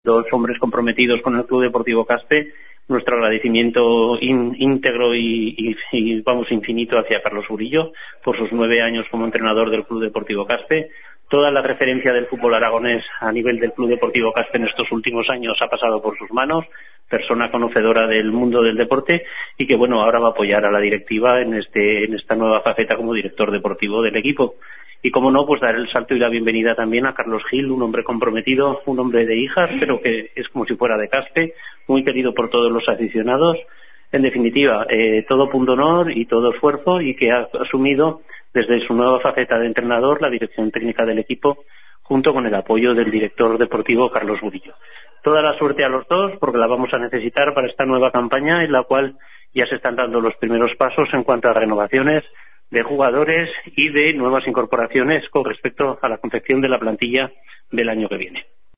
dos hombres comprometidos con el Club Deportivo Caspe, nuestro agradecimiento íntegro y vamos infinito hacia Carlos Burillo por sus 9 años como entrenador del Club Deportivo Caspe. Toda la referencia del fútbol aragonés a nivel del Club Deportivo Caspe en estos últimos años ha pasado por sus manos, persona conocedora del mundo del deporte y que bueno, ahora va a apoyar a la directiva en esta nueva faceta como director deportivo del equipo. Y como no, pues dar el salto y la bienvenida también a Carlos Gil, un hombre comprometido, un hombre de hijas, pero que es como si fuera de Caspe, muy querido por todos los aficionados. En definitiva, todo punto honor y todo esfuerzo, y que ha asumido desde su nueva faceta de entrenador la dirección técnica del equipo, junto con el apoyo del director deportivo Carlos Burillo. Toda la suerte a los dos, porque la vamos a necesitar para esta nueva campaña, en la cual ya se están dando los primeros pasos en cuanto a renovaciones de jugadores y de nuevas incorporaciones con respecto a la confección de la plantilla del año que viene.